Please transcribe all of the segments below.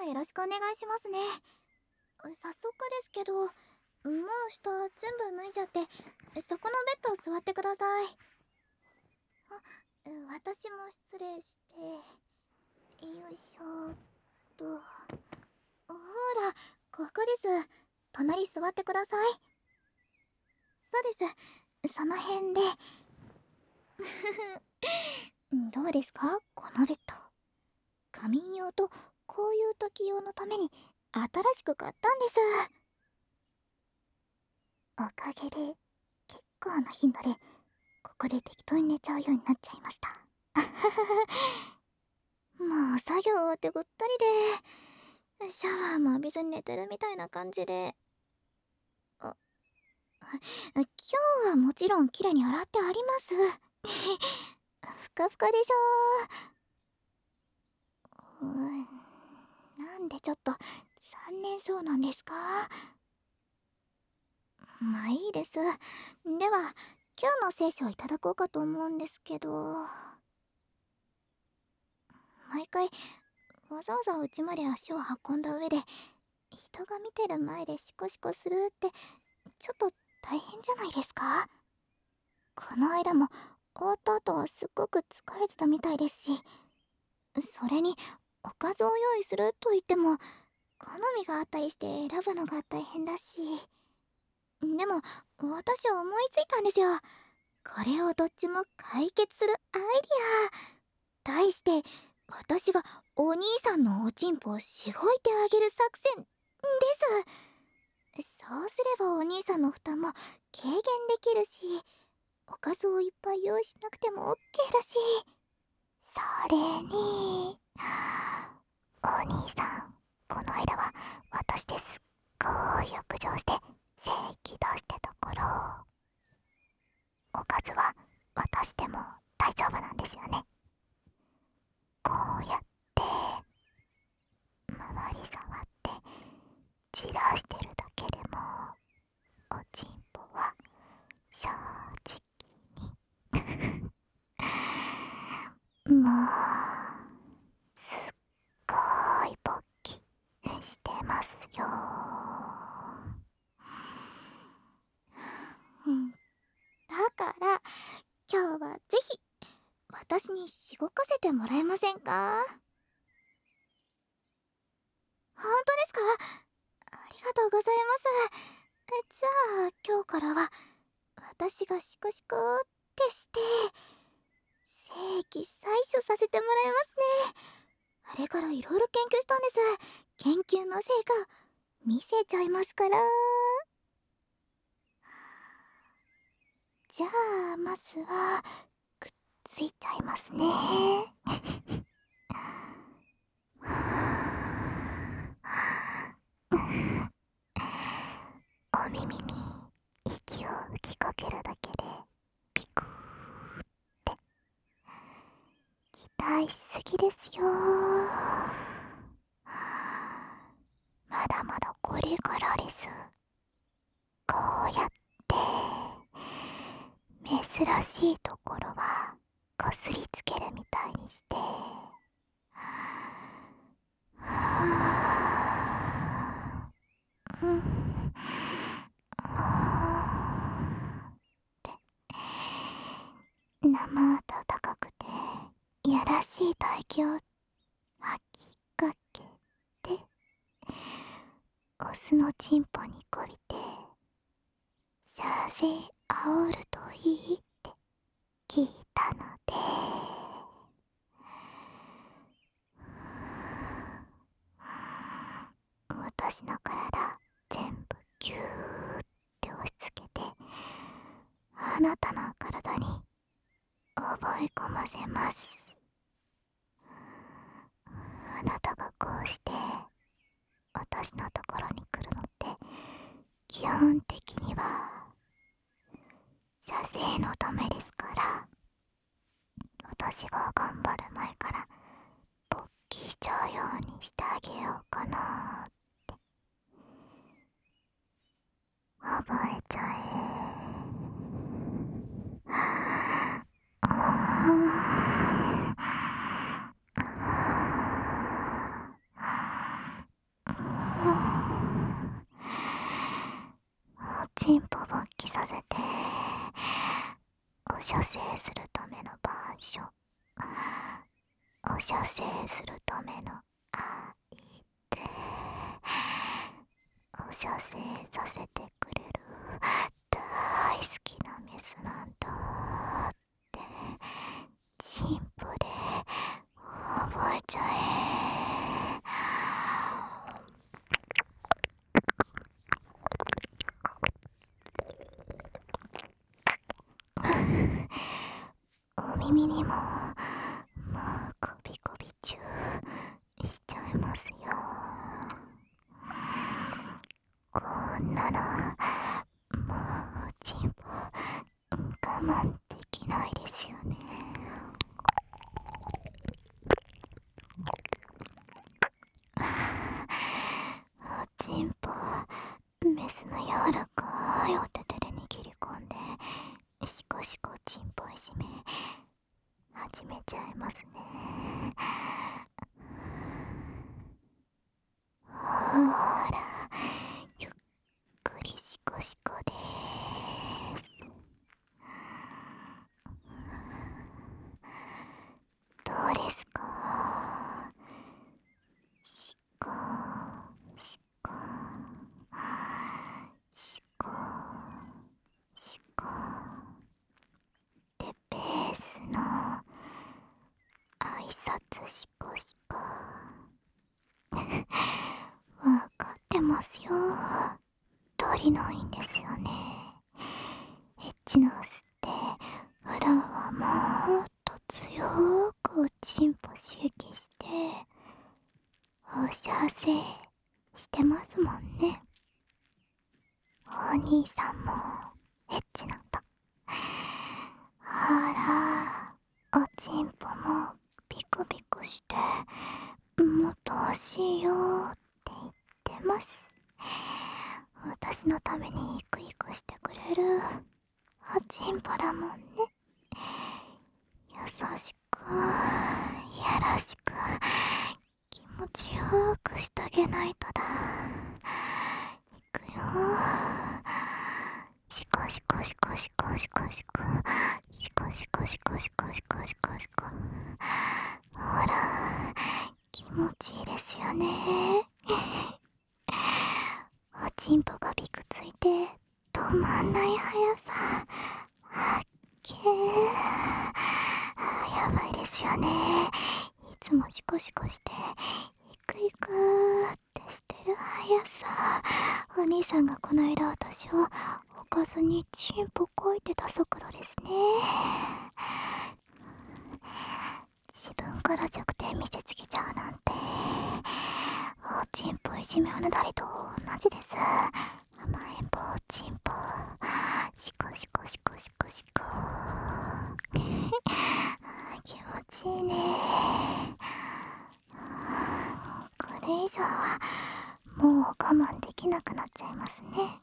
よろしくお願いしますね。早速ですけど、もう下全部脱いじゃって、そこのベッド座ってください。私も失礼して、よいしょっと。ほら、ここです。隣座ってください。そうです。その辺で。どうですかこのベッド。仮眠用とこういう時用のために新しく買ったんです。おかげで結構な頻度でここで適当に寝ちゃうようになっちゃいました。もう作業終わってぐったりでシャワーも浴びずに寝てるみたいな感じで、今日はもちろん綺麗に洗ってあります。ふかふかでしょ。なんでちょっと残念そうなんですか？まあいいです。では今日の聖書をいただこうかと思うんですけど、毎回わざわざ家まで足を運んだ上で人が見てる前でシコシコするってちょっと大変じゃないですか？この間も終わった後はすっごく疲れてたみたいですし、それにおかずを用意すると言っても好みがあったりして選ぶのが大変だし。でも私は思いついたんですよ。これをどっちも解決するアイディア。題して私がお兄さんのおちんぽをしごいてあげる作戦です。そうすればお兄さんの負担も軽減できるし、おかずをいっぱい用意しなくても OK だし、それにお兄さん、この間は私ですっごい浴場して正気出してたから、おかずは渡しても大丈夫なんですよね。こうやって周り触ってじらしてるだけでもおちんぽは正直にもうすっごい勃起してますよ。だから今日はぜひ私にしごかせてもらえませんか？本当ですか？ありがとうございます。じゃあ今日からは私がシコシコってして正規採取させてもらいますね。あれからいろいろ研究したんです。研究の成果見せちゃいますから。じゃあまずはくっついちゃいますね。お耳に息を吹きかけるだけでピクーって期待しすぎですよ。まだまだこれからです。こうやって珍しいところはこすりつけるみたいにしてうんって生温かくていやらしい唾液を吐きかけてオスのチンポにこびて射精煽るといいって聞いたので、私の体全部ギューって押し付けてあなたの体に覚え込ませます。あなたがこうして私のところに来るのって基本的には射精のためですから、私が頑張る前から勃起しちゃうようにしてあげようかなって。覚えちゃえ。 射精するための場所、お射精するための相手、お射精させてくれる大好きなメスなんだってチンポで覚えちゃえ。お耳にもこびこびチューしちゃいますよ。こんなのもうチンポ我慢できないですよね。おチンポメスの柔らかいお手手で握り込んでシコシコチンポいじめ始めちゃいますね。ほらゆっくりシコシコです。どうですか？シコシコシコシコでベースの挨拶シコシコわかってますよ。足りないんですよね。エッチなオスって普段はもっと強くおちんぽ刺激してお射精してますもんね。お兄さんもエッチなんだ。あら、おちんぽもピクピクしてもっと欲しいよって言ってます。私のためにイクイクしてくれるおちんぽだもんね。優しくやらしく気持ちよくしてあげないとだ。いくよ。シコシコシコシコシコシコシコシコシコシコシコシコシコ。ほら気持ちいいですよね。おちんぽがビクついて止まんない速さ。あっけー、やばいですよね。いつもシコシコしてイクイクってしてる速さ。お兄さんがこの間私を置かずにチンポこいてた速度ですね。自分から弱点見せつけちゃうなんておちんぽいじめをなだりと同じです。甘えん坊ちんぽシコシコシコシコシコ気持ちいいね。これ以上はもう我慢できなくなっちゃいますね。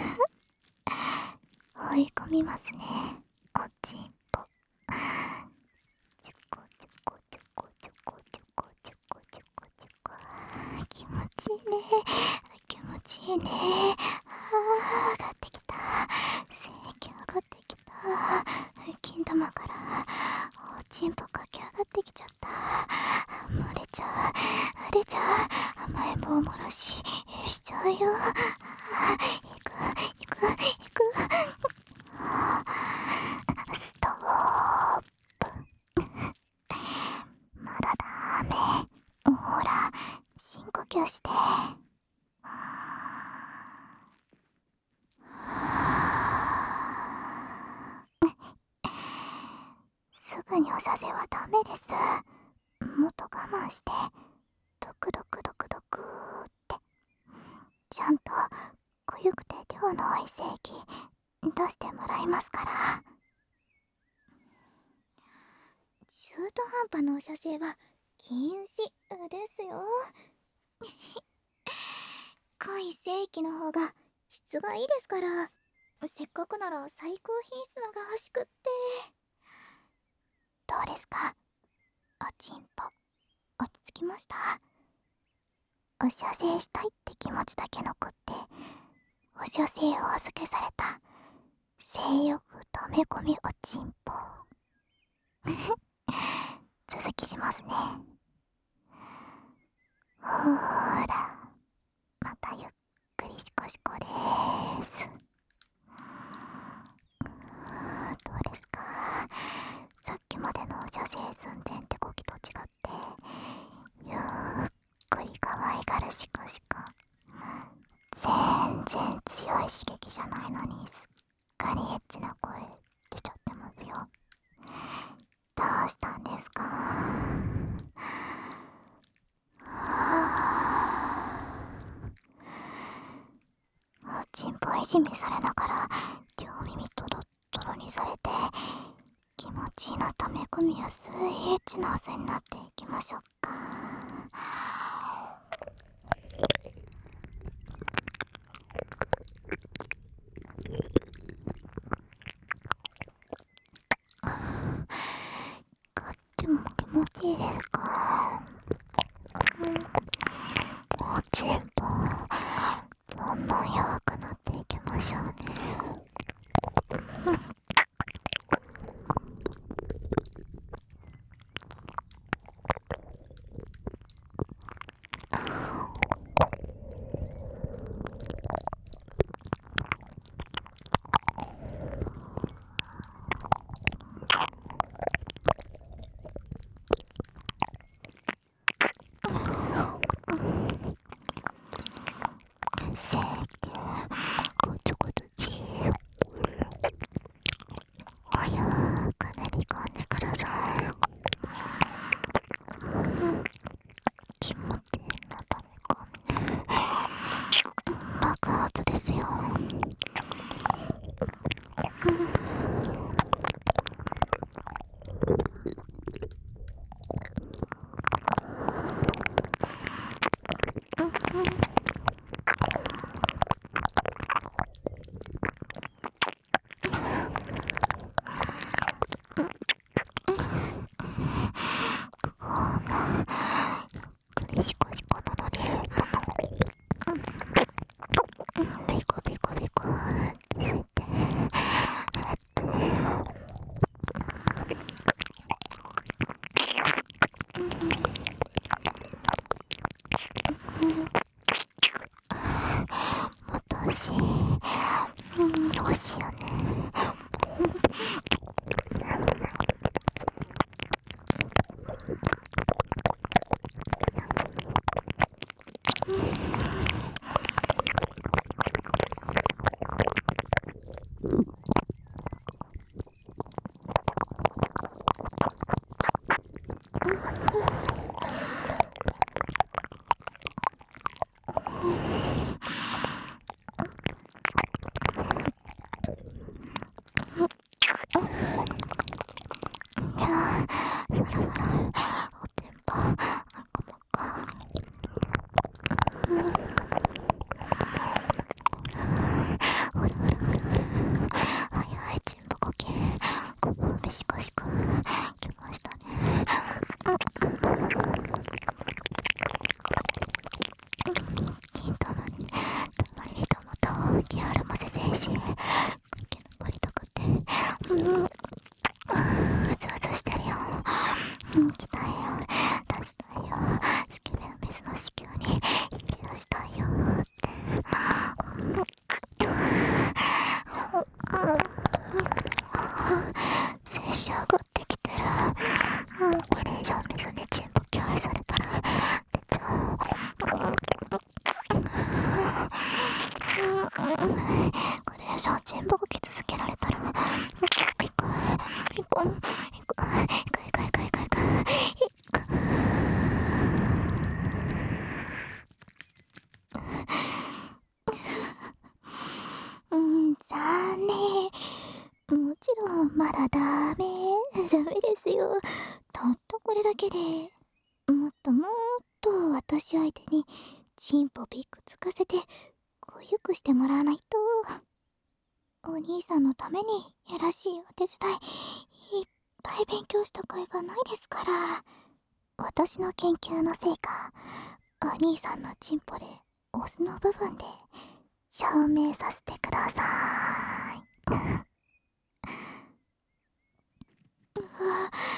追い込みますねおちんぽ。チュコチュコチュコチュコチュコチュコチュコチュコ気持ちいいね。気持ちいいね。上がってきた。正規上がってきた。金玉からおちんぽかき上がってきちゃった。もう出ちゃう出ちゃう。甘えん坊もろししちゃうよ。いくいくいく。ストップ。まだダメ。ほら深呼吸して。すぐにお射精はダメです。もっと我慢してドクドクドクドクってちゃんと濃ゆくて量の多い精液出してもらいますから。中途半端なお射精は禁止ですよ。濃い精液の方が質がいいですから。せっかくなら最高品質のが欲しくって。どうですかおちんぽ、落ち着きました？お射精したいって気持ちだけ残ってお射精をお預けされた性欲溜め込みおちんぽ続きしますね。ほーら、またゆっくりシコシコでーす。どうですか？さっきまでの射精寸前って動きと違ってゆっくり可愛がるシコシコ。全然強い刺激じゃないのにすっかりエッチな声出ちゃってますよ。どうしたんですか？おちんぽいじめされながら両耳トロットロにされて気持ちいいな溜め込みやすいエッチな汗になっていきましょうか。こっちも気持ちいいですか？おちんぽどんどん弱くなっていきましょうね。せーこちょこちょち早く練り込んでください。気持ちいいな溜め込んで爆発ですよ。シコシコなのにビコビコビコってしてもっと欲しい、欲しいよね。いやー、そろそろおてんぱあんこもか。ほらほらほらほら、早いちんぽ呼吸、ここでシコシコきましたね。金玉にたまりともと気あるませ精神息の取りたくてズズしてるよ。来たいよ、出したいよ、スケベな水の子宮に引き出したいよって精子上がってきてる。これ以上水にチンポ気配されたら出ちゃう。これ以上チンポ動き続けられたら行く行く行く行く行く行く行く。残念。もちろんまだダメですよ。たったこれだけでもっともっと私相手にチンポビッグつかせてこゆくしてもらわないと。お兄さんのためにやらしいお手伝いいっぱい勉強した甲斐がないですから。私の研究の成果、お兄さんのチンポでオスの部分で証明させてください。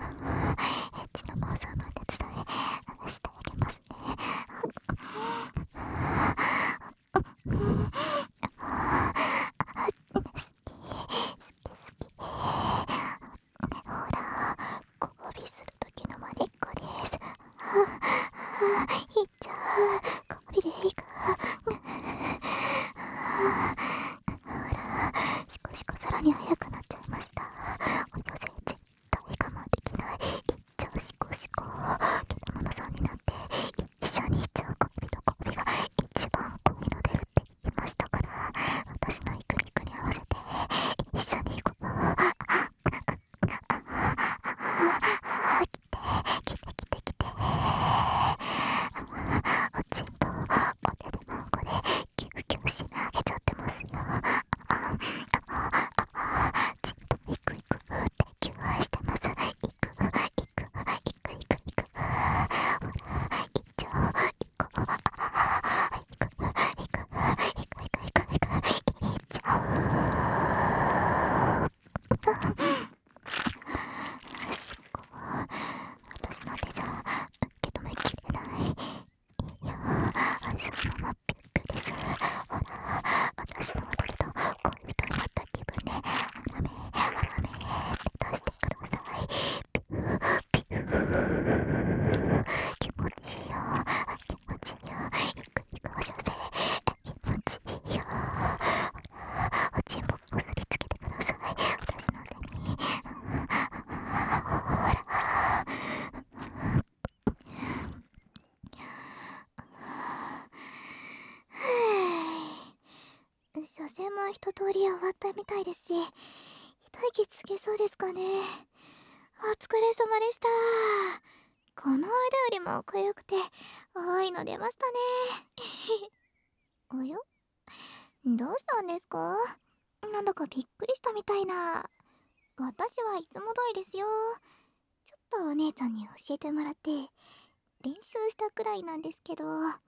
射精も一通り終わったみたいですし、一息つけそうですかね。お疲れ様でした。この間よりも痒くて多いの出ましたね。おや、どうしたんですか？なんだかびっくりしたみたいな。私はいつも通りですよ。ちょっとお姉ちゃんに教えてもらって練習したくらいなんですけど。でも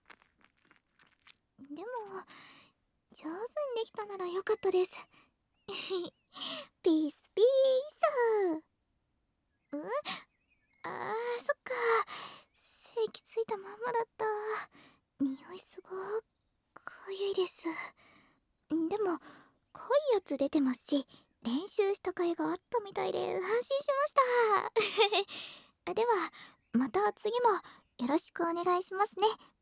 上手にできたならよかったです。ピースピース。あー、そっか。正気ついたまんまだった。匂いすごく濃ゆいです。でも濃いやつ出てますし、練習した甲斐があったみたいで安心しました。ではまた次もよろしくお願いしますね。